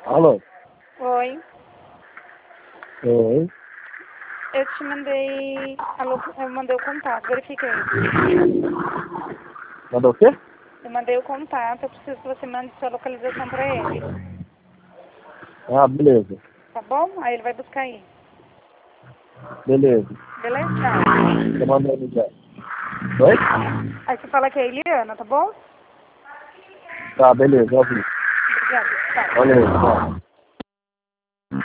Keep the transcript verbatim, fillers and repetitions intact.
Alô? Oi, Oi. eu te mandei. Alô, eu mandei o contato, verifiquei. Mandou o quê? Eu mandei o contato, eu preciso que você mande sua localização pra ele. Ah, beleza. Tá bom? Aí ele vai buscar aí. Beleza. Beleza? Tchau. Tô mandando já. Oi? Aí você fala que é a Eliana, tá bom? Tá, beleza, eu vi. Obrigada. Tchau. Valeu, tchau.